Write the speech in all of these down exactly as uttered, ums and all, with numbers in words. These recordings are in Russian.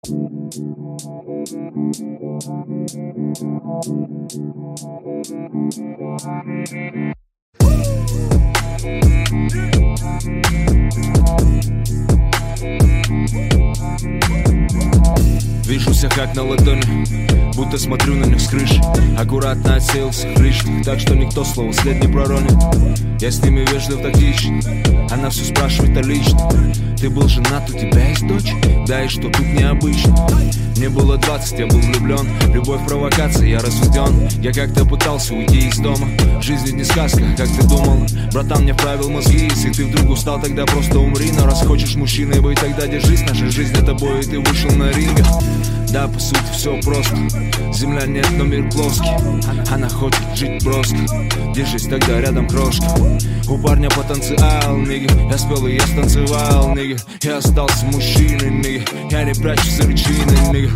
Вижу всех как на ладони, будто смотрю на них с крыши. Аккуратно отсеял всех лишних, так что никто слова след не проронит. Я с ними вежлив, тактичен, она все спрашивает о личном. Ты был женат, у тебя есть дочь? Да, и что тут необычно? Мне было двадцать, я был влюблен. Любовь провокация, я разведен. Я как-то пытался уйти из дома. Жизнь ведь не сказка, как ты думал. Братан мне вправил мозги, если ты вдруг устал, тогда просто умри. Но раз хочешь мужчиной быть, тогда держись. Наша жизнь это бой, и ты вышел на ринге. Да, по сути все просто. Земля нет, но мир плоский. Она хочет жить просто. Держись тогда рядом, крошка. У парня потенциал, нига. Я спел и я станцевал, нига. Я остался мужчиной, нига. Я не прячусь за личиной, нига.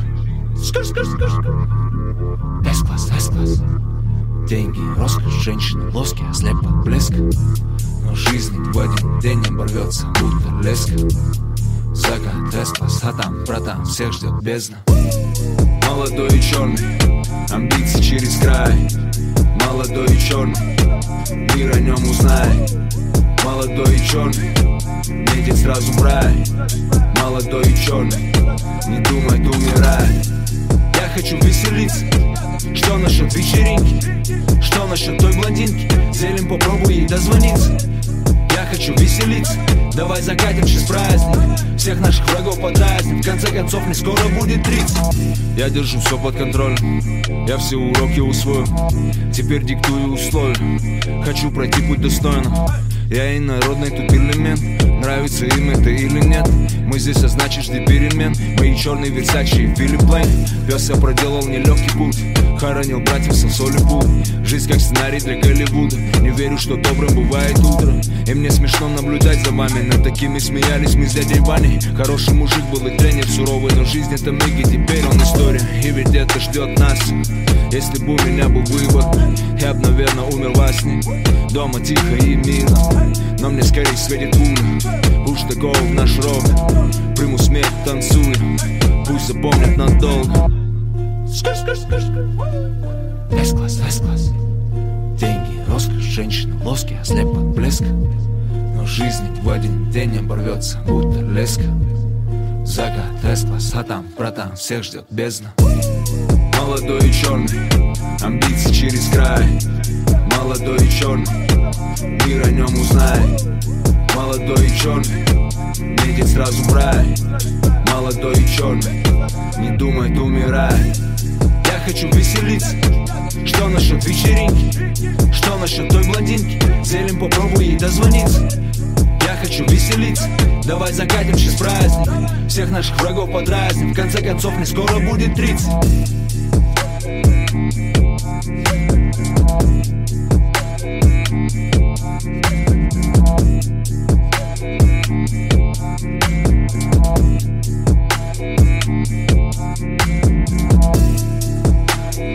С-класс, С-класс. Деньги, роскошь, женщины, лоски, ослеп от блеска. Но жизнь в один день оборвется, будто леска. Закат, С-класс, а там, братан, всех ждет бездна. Молодой и черный, амбиции через край. Молодой и черный, мир о нем узнай. Молодой и черный, едет сразу в рай. Молодой и черный, не думай, ты умирай. Я хочу веселиться. Что насчет вечеринки? Что насчет той блондинки? Зелень, попробуй ей дозвониться. Я хочу веселиться. Давай закатим сейчас праздник. Всех наших врагов подразним. В конце концов, не скоро будет тридцать. Я держу все под контролем. Я все уроки усвою. Теперь диктую условия. Хочу пройти путь достойно. Я инородный тут элемент. Нравится им это или нет? Мы здесь, а значит жди перемен. Мои черные Версачи и Филипп Лейн. Пес я проделал нелегкий путь. Хоронил братьев со соли пул. Жизнь как сценарий для Голливуда. Не верю, что добрым бывает утро. И мне смешно наблюдать за вами. Над такими смеялись мы с дядей Ваней. Хороший мужик был и тренер суровый. Но жизнь это миг, и теперь он история. И ведь это ждет нас. Если бы у меня был выбор, я б, наверное, умер во сне. Дома тихо и мило, но мне скорее светит пуля. Уж такого в наш рок. Приму смех, танцуя. Пусть запомнят надолго. С-класс, С-класс. Деньги, роскошь, женщины, лоски, ослеп от блеска. Но жизнь в один день оборвется, будто леска. Закат, С-класс, а там, братан, всех ждет бездна. Молодой и черный, амбиции через край. Молодой и черный, мир о нем узнай. Молодой и черный, едет сразу в рай. Молодой и черный, не думай, ты умирай. Я хочу веселиться. Что насчет вечеринки? Что насчет той блондинки? Зелень, попробуй ей дозвониться. Я хочу веселиться. Давай закатим сейчас праздник. Всех наших врагов подразним. В конце концов, не скоро будет тридцать.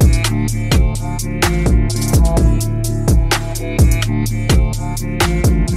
We'll be right back.